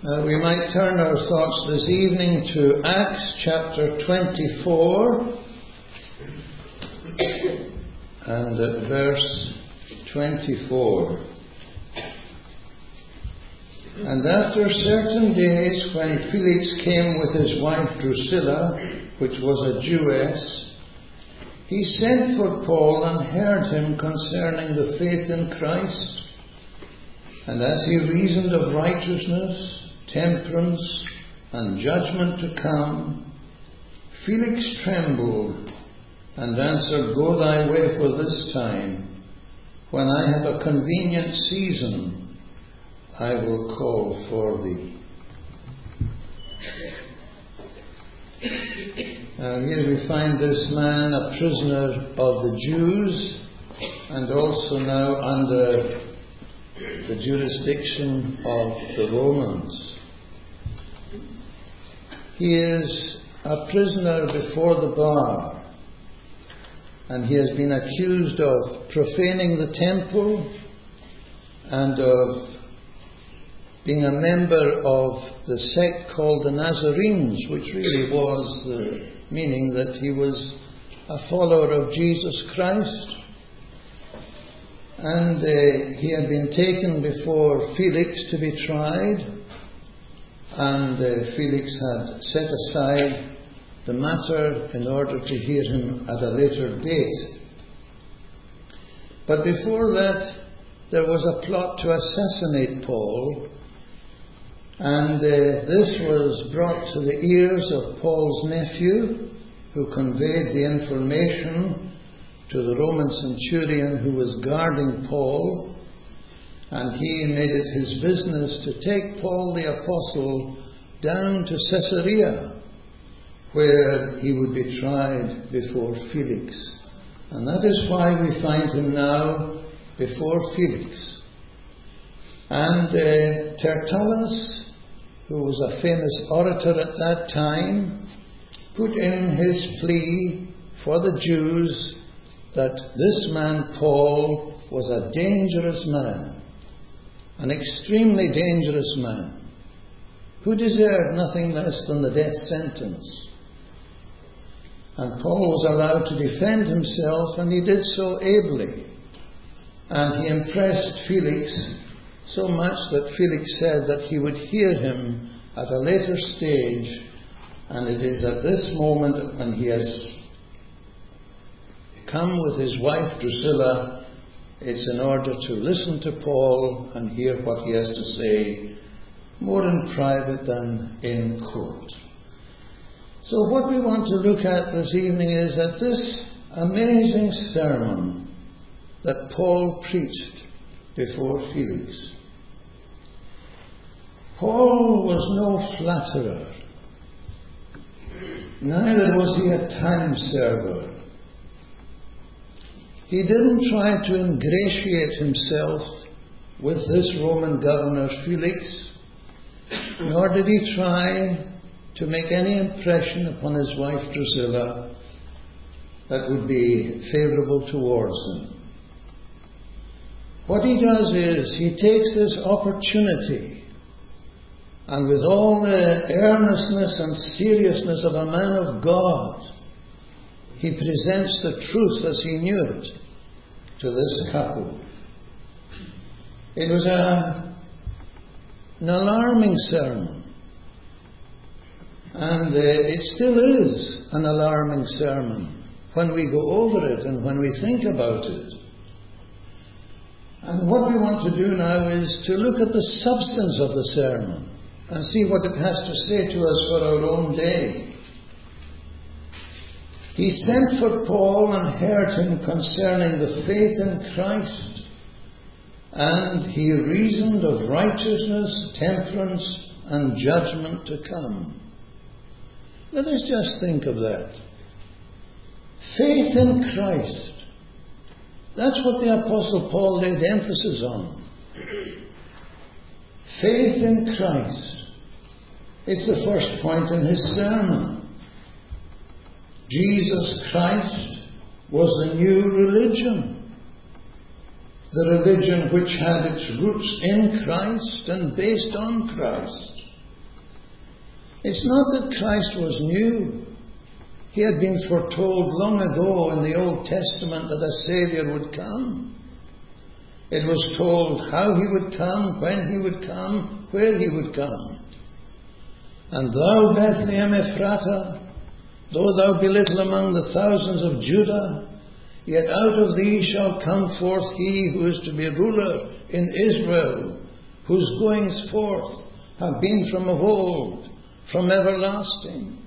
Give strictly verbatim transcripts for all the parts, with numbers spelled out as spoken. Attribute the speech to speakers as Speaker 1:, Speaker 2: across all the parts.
Speaker 1: Uh, we might turn our thoughts this evening to Acts chapter twenty-four and at verse twenty-four. And after certain days, when Felix came with his wife Drusilla, which was a Jewess, he sent for Paul and heard him concerning the faith in Christ. And as he reasoned of righteousness, temperance, and judgment to come, Felix trembled and answered, Go thy way for this time. When I have a convenient season, I will call for thee. Uh, here we find this man a prisoner of the Jews and also now under the jurisdiction of the Romans. He is a prisoner before the bar, and he has been accused of profaning the temple and of being a member of the sect called the Nazarenes, which really was the meaning that he was a follower of Jesus Christ. And uh, he had been taken before Felix to be tried, and uh, Felix had set aside the matter in order to hear him at a later date. But before that, there was a plot to assassinate Paul, and uh, this was brought to the ears of Paul's nephew, who conveyed the information to the Roman centurion who was guarding Paul, and he made it his business to take Paul the Apostle down to Caesarea, where he would be tried before Felix. And that is why we find him now before Felix. And uh, Tertullus, who was a famous orator at that time, put in his plea for the Jews that this man Paul was a dangerous man, an extremely dangerous man, who deserved nothing less than the death sentence. And Paul was allowed to defend himself, and he did so ably. And he impressed Felix so much that Felix said that he would hear him at a later stage, and it is at this moment when he has come with his wife Drusilla, it's in order to listen to Paul and hear what he has to say, more in private than in court. So what we want to look at this evening is that this amazing sermon that Paul preached before Felix. Paul was no flatterer, neither was he a time server. He didn't try to ingratiate himself with this Roman governor Felix, nor did he try to make any impression upon his wife Drusilla that would be favourable towards him. What he does is he takes this opportunity, and with all the earnestness and seriousness of a man of God, he presents the truth as he knew it to this couple. It was a, an alarming sermon, and uh, it still is an alarming sermon when we go over it and when we think about it. And what we want to do now is to look at the substance of the sermon and see what it has to say to us for our own day. He sent for Paul and heard him concerning the faith in Christ, and he reasoned of righteousness, temperance, and judgment to come. Let us just think of that. Faith in Christ. That's what the Apostle Paul laid emphasis on. Faith in Christ. It's the first point in his sermon. Jesus Christ was the new religion. The religion which had its roots in Christ and based on Christ. It's not that Christ was new. He had been foretold long ago in the Old Testament that a Saviour would come. It was told how He would come, when He would come, where He would come. And thou, Bethlehem Ephratah, though thou be little among the thousands of Judah, yet out of thee shall come forth He who is to be ruler in Israel, whose goings forth have been from of old, from everlasting.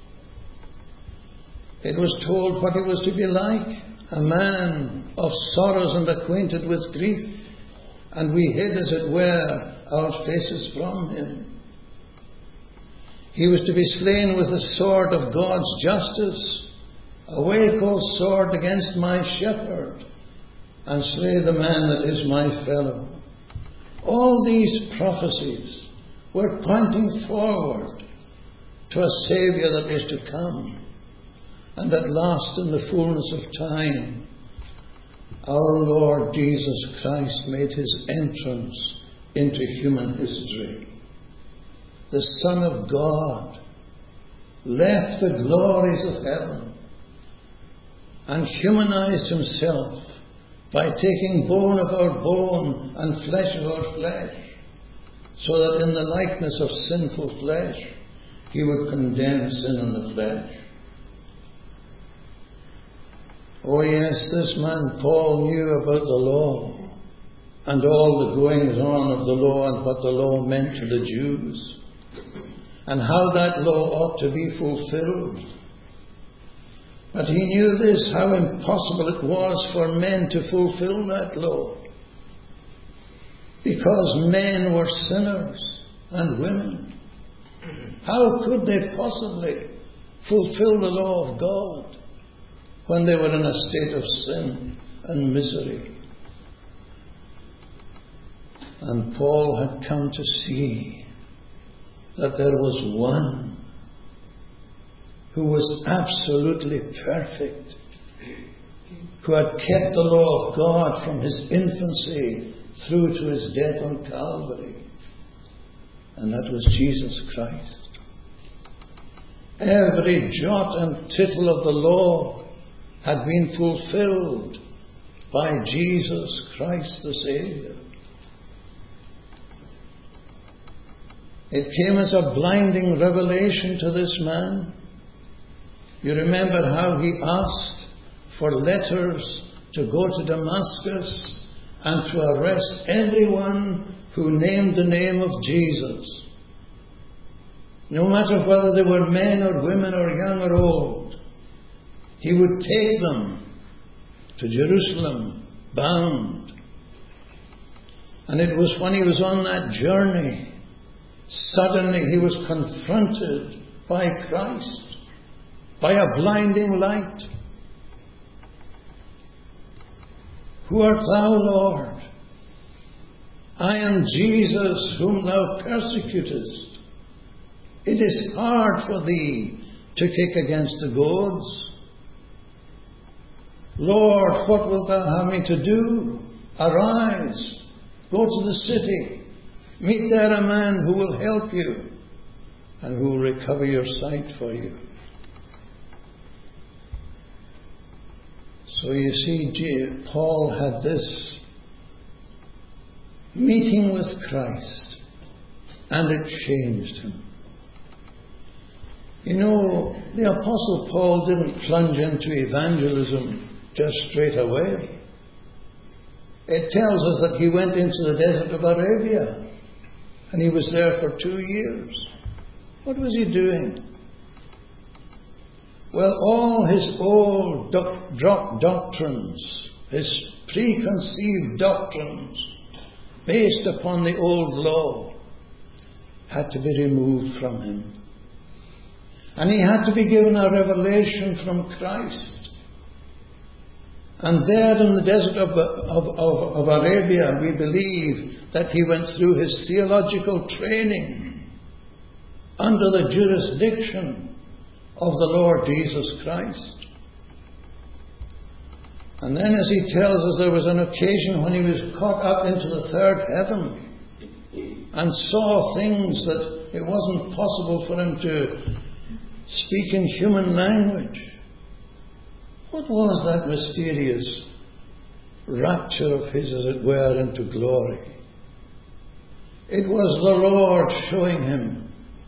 Speaker 1: It was told what He was to be like, a man of sorrows and acquainted with grief, and we hid, as it were, our faces from Him. He was to be slain with the sword of God's justice. Awake, O sword, against my shepherd, and slay the man that is my fellow. All these prophecies were pointing forward to a Saviour that was to come. And at last, in the fullness of time, our Lord Jesus Christ made His entrance into human history. The Son of God left the glories of heaven and humanized Himself by taking bone of our bone and flesh of our flesh, so that in the likeness of sinful flesh He would condemn sin in the flesh. Oh yes, this man Paul knew about the law and all the goings on of the law and what the law meant to the Jews and how that law ought to be fulfilled. But he knew this, how impossible it was for men to fulfill that law, because men were sinners and women. How could they possibly fulfill the law of God when they were in a state of sin and misery? And Paul had come to see that there was one who was absolutely perfect, who had kept the law of God from His infancy through to His death on Calvary. And that was Jesus Christ. Every jot and tittle of the law had been fulfilled by Jesus Christ the Saviour. It came as a blinding revelation to this man. You remember how he asked for letters to go to Damascus and to arrest everyone who named the name of Jesus. No matter whether they were men or women or young or old, he would take them to Jerusalem bound. And it was when he was on that journey, suddenly he was confronted by Christ, by a blinding light. Who art thou, Lord? I am Jesus whom thou persecutest. It is hard for thee to kick against the goads. Lord, what wilt thou have me to do? Arise, go to the city, meet there a man who will help you and who will recover your sight for you. So you see, Paul had this meeting with Christ, and it changed him. You know, the Apostle Paul didn't plunge into evangelism just straight away. It tells us that he went into the desert of Arabia, and he was there for two years. What was he doing? Well, all his old doc- doc- doctrines, his preconceived doctrines, based upon the old law, had to be removed from him. And he had to be given a revelation from Christ. And there in the desert of, of, of, of Arabia, we believe that he went through his theological training under the jurisdiction of the Lord Jesus Christ. And then, as he tells us, there was an occasion when he was caught up into the third heaven. and saw things that it wasn't possible for him to speak in human language. What was that mysterious rapture of his, as it were, into glory? It was the Lord showing him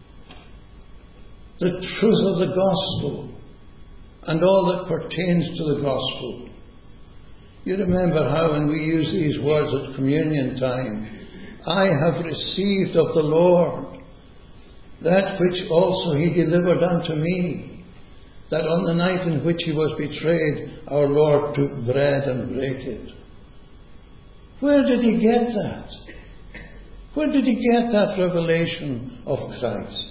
Speaker 1: the truth of the gospel and all that pertains to the gospel. You remember how when we use these words at communion time, I have received of the Lord that which also he delivered unto me, that on the night in which he was betrayed, our Lord took bread and brake it. Where did he get that? Where did he get that revelation of Christ?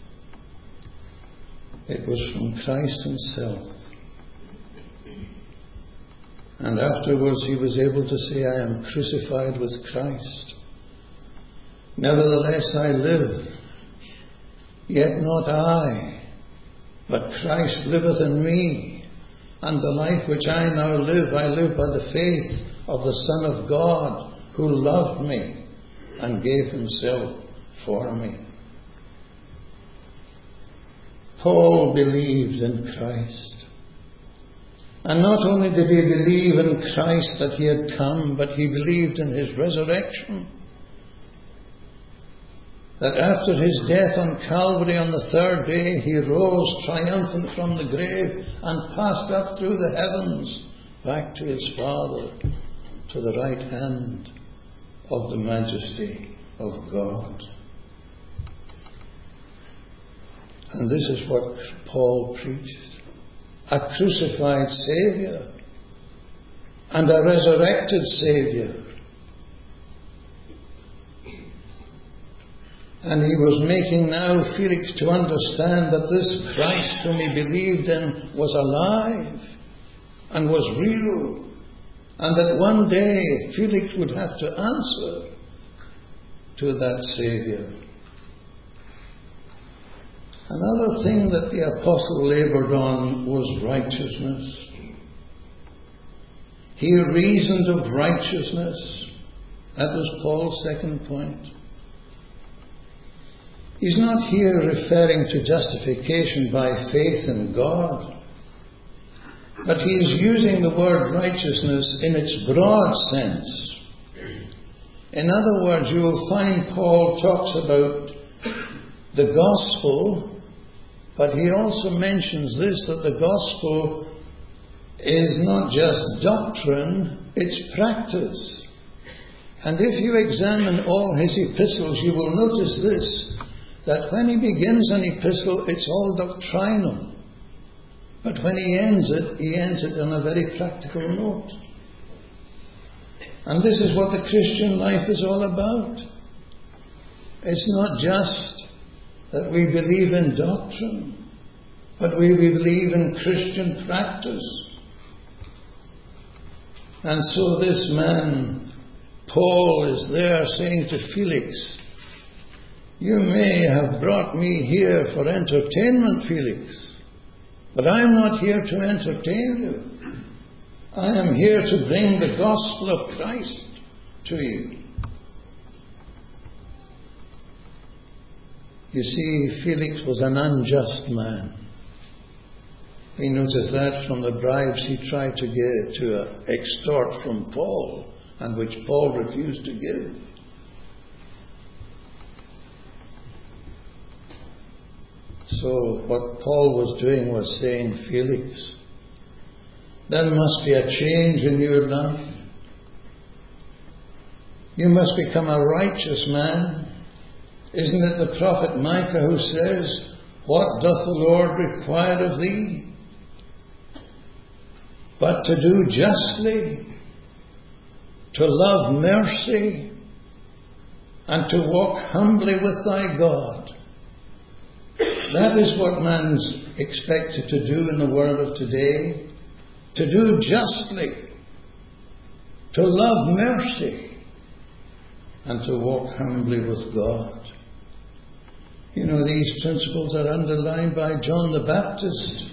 Speaker 1: It was from Christ himself. And afterwards he was able to say, I am crucified with Christ. Nevertheless I live, yet not I, but Christ liveth in me. And the life which I now live, I live by the faith of the Son of God, who loved me and gave himself for me. Paul believed in Christ. And not only did he believe in Christ that he had come, but he believed in his resurrection. That after his death on Calvary on the third day, he rose triumphant from the grave and passed up through the heavens back to his Father, to the right hand of the majesty of God. And this is what Paul preached. A crucified Saviour and a resurrected Saviour. And he was making now Felix to understand that this Christ whom he believed in was alive and was real, and that one day Felix would have to answer to that Saviour. Another thing that the apostle laboured on was righteousness. He reasoned of righteousness. That was Paul's second point. He's not here referring to justification by faith in God, but he is using the word righteousness in its broad sense. In other words, you will find Paul talks about the gospel, but he also mentions this, that the gospel is not just doctrine, it's practice. And if you examine all his epistles, you will notice this, that when he begins an epistle, it's all doctrinal. But when he ends it, he ends it on a very practical note. And this is what the Christian life is all about. It's not just that we believe in doctrine, but we believe in Christian practice. And so this man, Paul, is there saying to Felix, you may have brought me here for entertainment, Felix, but I am not here to entertain you. I am here to bring the gospel of Christ to you. You see, Felix was an unjust man. We notice that from the bribes he tried to get to uh, extort from Paul, and which Paul refused to give. So what Paul was doing was saying, Felix, there must be a change in your life. You must become a righteous man. Isn't it the prophet Micah who says, what doth the Lord require of thee? But to do justly, to love mercy, and to walk humbly with thy God. That is what man's expected to do in the world of today. To do justly, to love mercy, and to walk humbly with God. You know, these principles are underlined by John the Baptist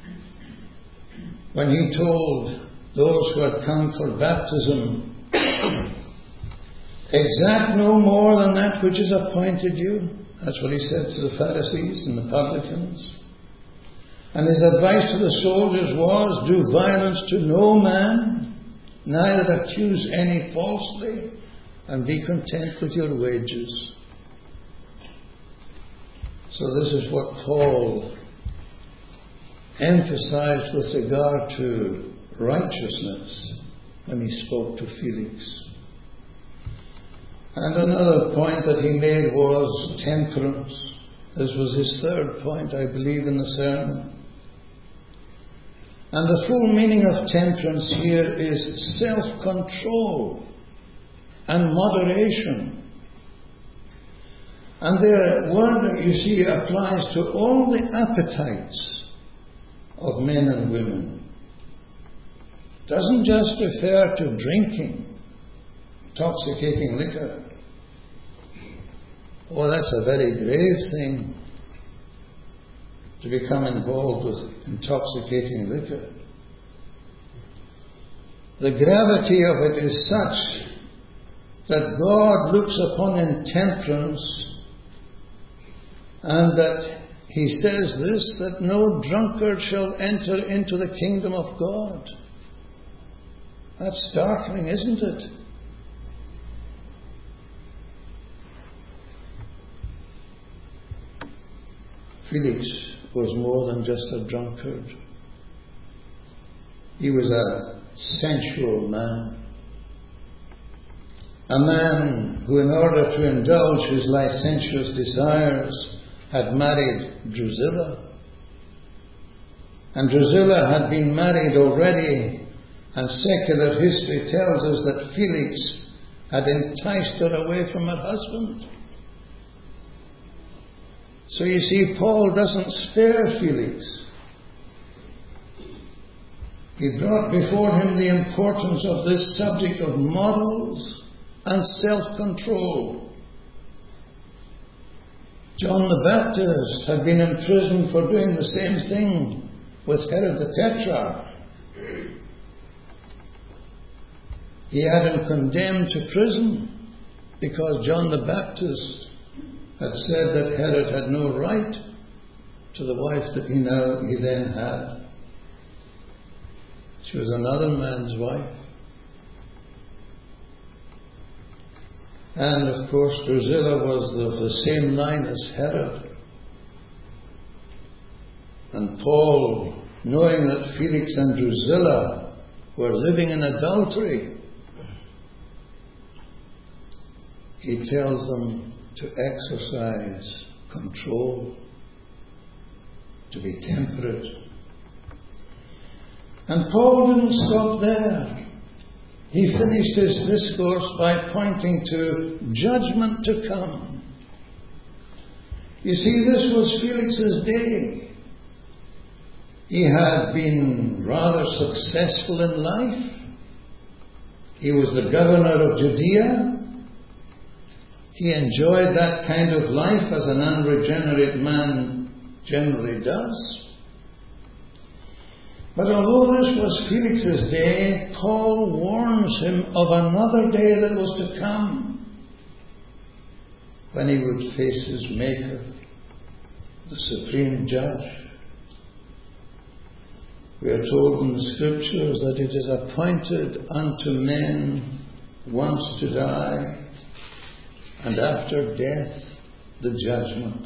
Speaker 1: when he told those who had come for baptism, Exact no more than that which is appointed you. That's what he said to the Pharisees and the publicans. And his advice to the soldiers was, do violence to no man, neither accuse any falsely, and be content with your wages. So this is what Paul emphasized with regard to righteousness when he spoke to Felix. And another point that he made was temperance. This was his third point, I believe, in the sermon. And the full meaning of temperance here is self-control and moderation. And the word, you see, applies to all the appetites of men and women. It doesn't just refer to drinking, intoxicating liquor. Oh, that's a very grave thing, to become involved with intoxicating liquor. The gravity of it is such that God looks upon intemperance, and that he says this, that no drunkard shall enter into the kingdom of God. That's startling, isn't it? Felix was more than just a drunkard. He was a sensual man. A man who, in order to indulge his licentious desires, had married Drusilla. And Drusilla had been married already, and secular history tells us that Felix had enticed her away from her husband. So you see, Paul doesn't spare Felix. He brought before him the importance of this subject of morals and self-control. John the Baptist had been imprisoned for doing the same thing with Herod the Tetrarch. He had him condemned to prison because John the Baptist had said that Herod had no right to the wife that he now he then had. She was another man's wife. And of course Drusilla was of the same line as Herod. And Paul, knowing that Felix and Drusilla were living in adultery, he tells them to exercise control, to be temperate. And Paul didn't stop there. He finished his discourse by pointing to judgment to come. You see, this was Felix's day. He had been rather successful in life. He was the governor of Judea. He enjoyed that kind of life as an unregenerate man generally does. But although this was Felix's day, Paul warns him of another day that was to come, when he would face his Maker, the Supreme Judge. We are told in the Scriptures that it is appointed unto men once to die, and after death, the judgment.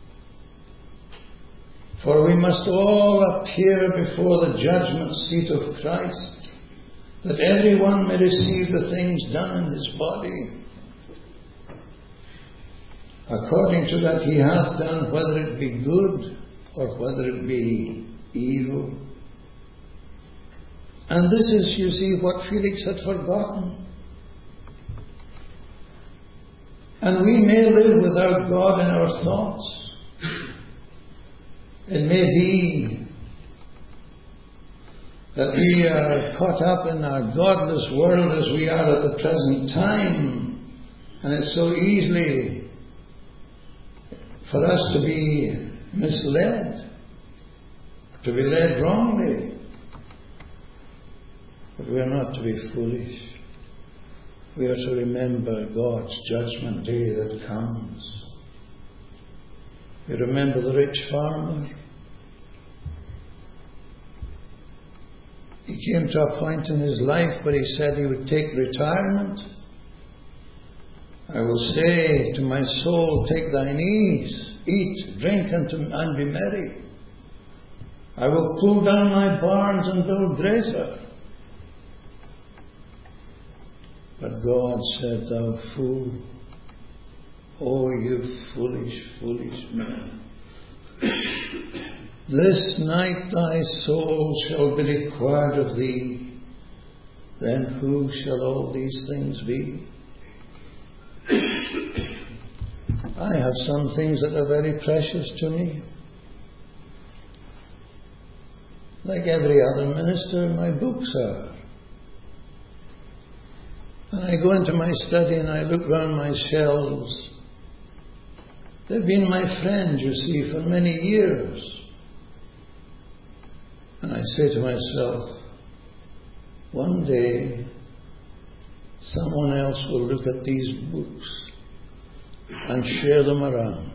Speaker 1: For we must all appear before the judgment seat of Christ, that everyone may receive the things done in his body, according to that he hath done, whether it be good or whether it be evil. And this is, you see, what Felix had forgotten. And we may live without God in our thoughts. It may be that we are caught up in our godless world as we are at the present time, and it's so easily for us to be misled, to be led wrongly. But we are not to be foolish. we are to remember God's judgment day that comes. We remember the rich farmer. He came to a point in his life where he said he would take retirement. I will say to my soul, take thine ease, eat, drink, and, to, and be merry. I will pull down my barns and build greater. But God said, thou fool, oh, you foolish, foolish man. This night thy soul shall be required of thee. Then who shall all these things be? I have some things that are very precious to me. Like every other minister, my books are. And I go into my study and I look round my shelves. They've been my friends, you see, for many years. And I say to myself, one day someone else will look at these books and share them around.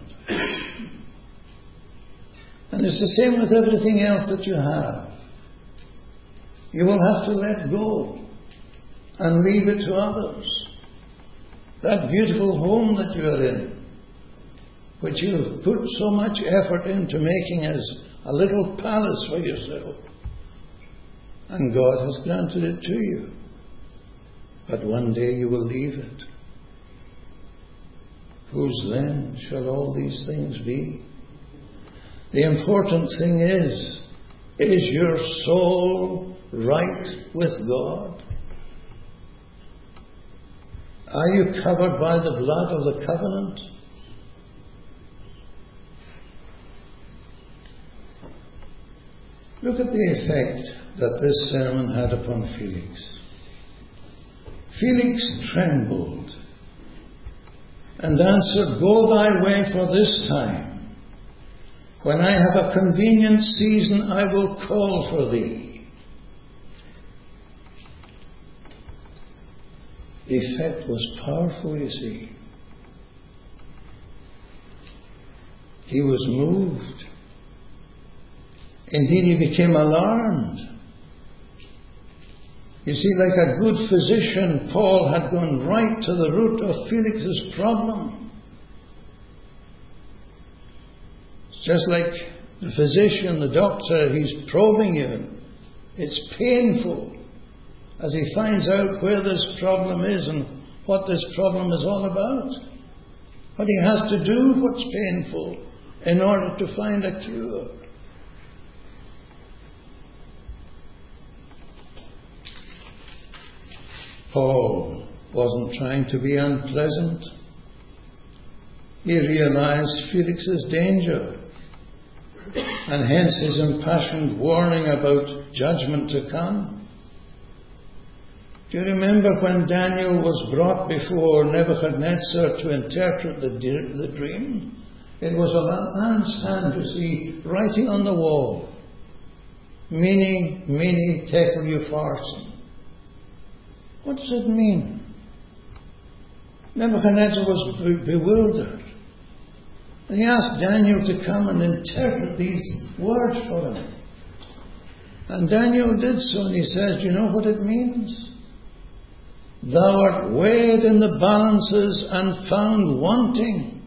Speaker 1: And it's the same with everything else that you have. You will have to let go and leave it to others. That beautiful home that you are in, which you've put so much effort into making as a little palace for yourself. And God has granted it to you. But one day you will leave it. Whose then shall all these things be? The important thing is, is your soul right with God? Are you covered by the blood of the covenant? Look at the effect that this sermon had upon Felix. Felix trembled and answered, go thy way for this time. When I have a convenient season, I will call for thee. The effect was powerful, you see. He was moved. Indeed, he became alarmed. You see, like a good physician, Paul had gone right to the root of Felix's problem. It's just like the physician, the doctor, he's probing you. It's painful as he finds out where this problem is and what this problem is all about. What he has to do, what's painful, in order to find a cure. Paul wasn't trying to be unpleasant. He realized Felix's danger, and hence his impassioned warning about judgment to come. Do you remember when Daniel was brought before Nebuchadnezzar to interpret the, the dream? It was a man's hand, you see, writing on the wall, Mene, Mene, Tekel Upharsin. What does it mean? Nebuchadnezzar was bewildered. And he asked Daniel to come and interpret these words for him. And Daniel did so, and he says, do you know what it means? Thou art weighed in the balances and found wanting.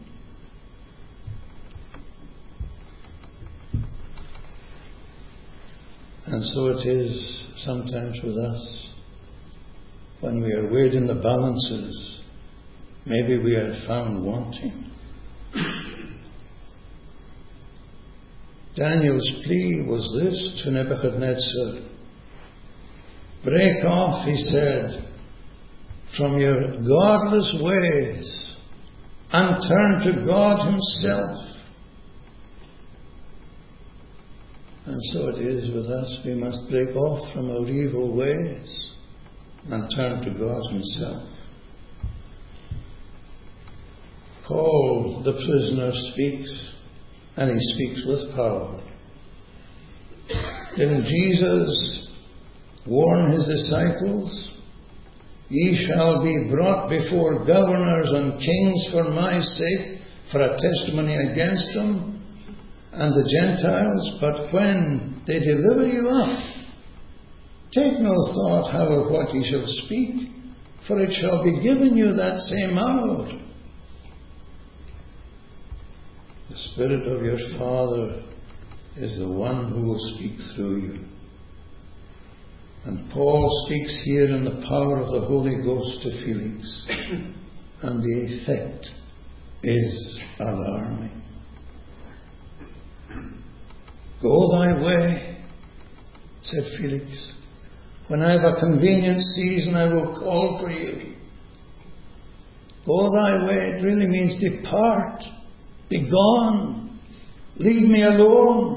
Speaker 1: And so it is sometimes with us. When we are weighed in the balances, maybe we are found wanting. Daniel's plea was this to Nebuchadnezzar. Break off, he said, from your godless ways and turn to God himself. And so it is with us. We must break off from our evil ways and turn to God himself. Paul, the prisoner, speaks, and he speaks with power. Didn't Jesus warn his disciples? Ye shall be brought before governors and kings for my sake, for a testimony against them and the Gentiles. But when they deliver you up, take no thought how or what ye shall speak, for it shall be given you that same hour. The Spirit of your Father is the one who will speak through you. And Paul speaks here in the power of the Holy Ghost to Felix, and the effect is alarming. Go thy way, said Felix. When I have a convenient season, I will call for you. Go thy way, it really means depart, be gone, leave me alone.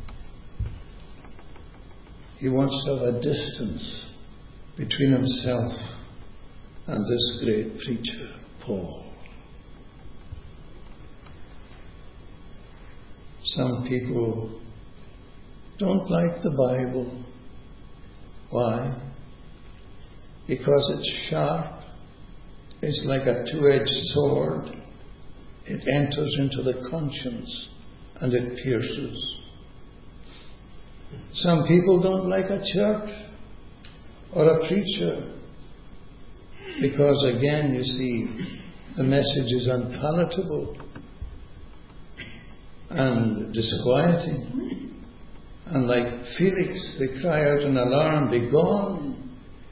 Speaker 1: He wants to have a distance between himself and this great preacher, Paul. Some people don't like the Bible. Why? Because it's sharp. It's like a two-edged sword. It enters into the conscience and it pierces. Some people don't like a church or a preacher because, again, you see, the message is unpalatable and disquieting. And like Felix, they cry out in alarm, be gone.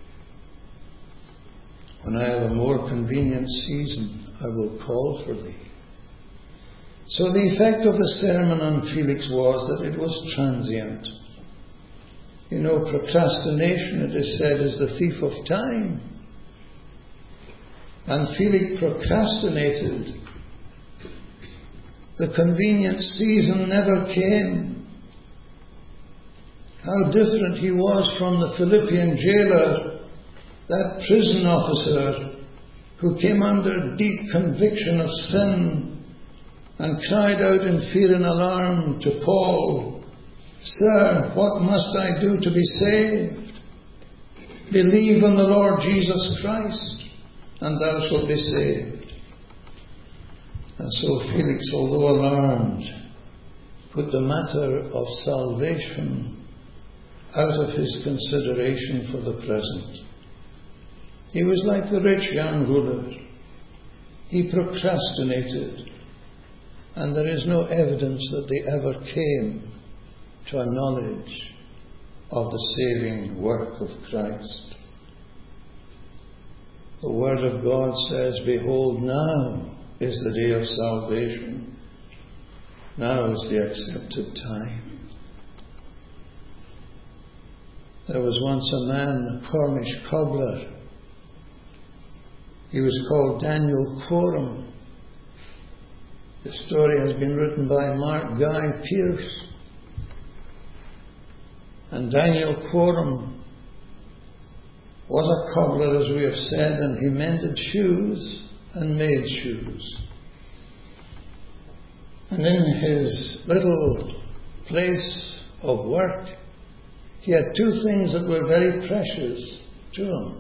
Speaker 1: When I have a more convenient season, I will call for thee. So the effect of the sermon on Felix was that it was transient. You know, procrastination, it is said, is the thief of time. And Felix procrastinated. The convenient season never came. How different he was from the Philippian jailer, that prison officer who came under deep conviction of sin and cried out in fear and alarm to Paul, Sir, what must I do to be saved? Believe in the Lord Jesus Christ, and thou shalt be saved. And so Felix, although alarmed, put the matter of salvation out of his consideration for the present. He was like the rich young ruler. He procrastinated, and there is no evidence that they ever came to a knowledge of the saving work of Christ. The Word of God says, behold, now is the day of salvation. Now is the accepted time. There was once a man, a Cornish cobbler. He was called Daniel Quorum. The story has been written by Mark Guy Pearce. And Daniel Quorum was a cobbler, as we have said, and he mended shoes and made shoes. And in his little place of work, he had two things that were very precious to him.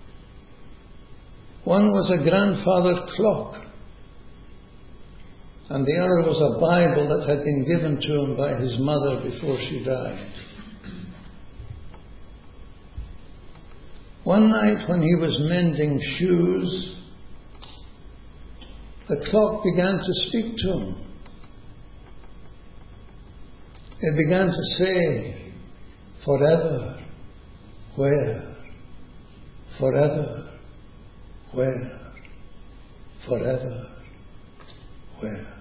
Speaker 1: One was a grandfather clock, and the other was a Bible that had been given to him by his mother before she died. One night when he was mending shoes, the clock began to speak to him. It began to say, forever, where? Forever, where? Forever, where?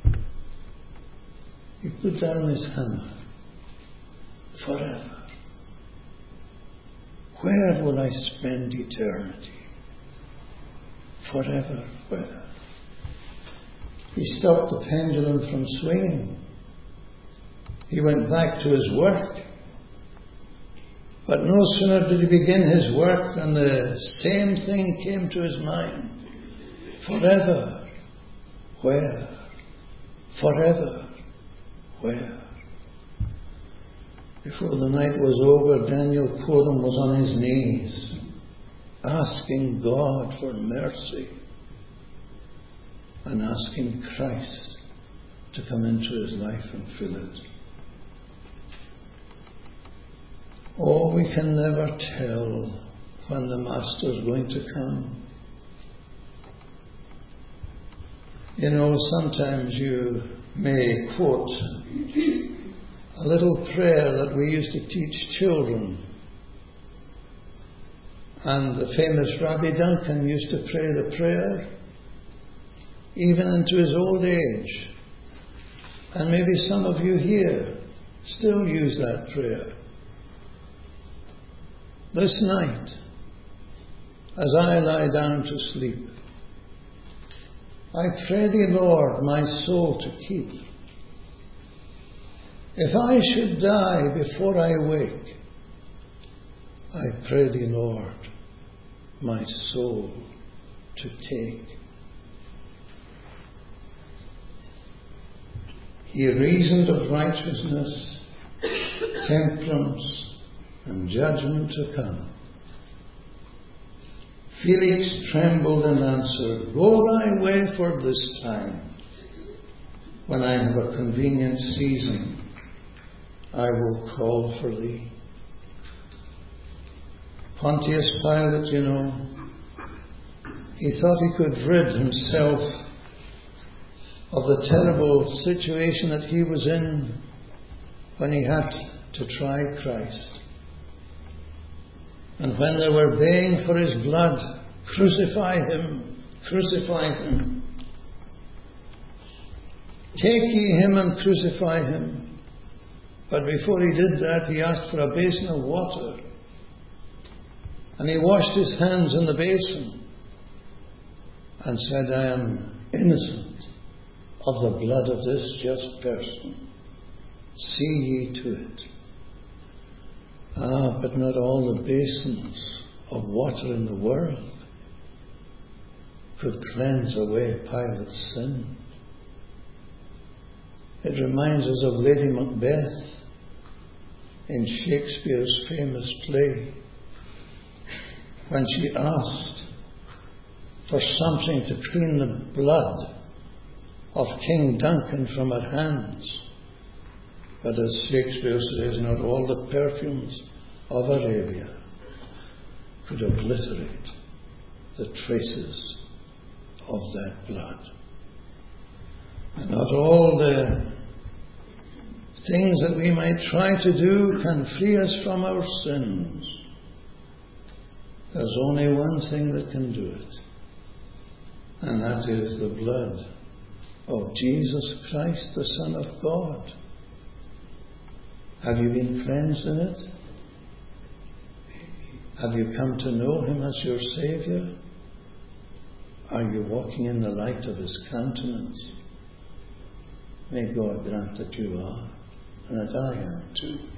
Speaker 1: He put down his hammer. Forever. Where will I spend eternity? Forever, where? He stopped the pendulum from swinging. He went back to his work. But no sooner did he begin his work than the same thing came to his mind. Forever, where? Forever, where? Before the night was over, Daniel Quorum was on his knees, asking God for mercy and asking Christ to come into his life and fill it. Oh, we can never tell when the Master's going to come. You know, sometimes you may quote a little prayer that we used to teach children. And the famous Rabbi Duncan used to pray the prayer even into his old age. And maybe some of you here still use that prayer. This night, as I lie down to sleep, I pray thee, Lord, my soul to keep. If I should die before I wake, I pray thee, Lord, my soul to take. He reasoned of righteousness, temperance, and judgment to come. Felix trembled and answered, Go thy way for this time. When I have a convenient season, I will call for thee. Pontius Pilate, you know, he thought he could rid himself of the terrible situation that he was in when he had to try Christ. And when they were baying for his blood, crucify him, crucify him. Take ye him and crucify him. But before he did that, he asked for a basin of water. And he washed his hands in the basin and said, I am innocent of the blood of this just person. See ye to it. Ah, but not all the basins of water in the world could cleanse away Pilate's sin. It reminds us of Lady Macbeth in Shakespeare's famous play, when she asked for something to clean the blood of King Duncan from her hands. But as Shakespeare says, not all the perfumes of Arabia could obliterate the traces of that blood. And not all the things that we might try to do can free us from our sins. There's only one thing that can do it, and that is the blood of Jesus Christ, the Son of God. Have you been cleansed in it? Have you come to know him as your Saviour? Are you walking in the light of his countenance? May God grant that you are, and that I am too.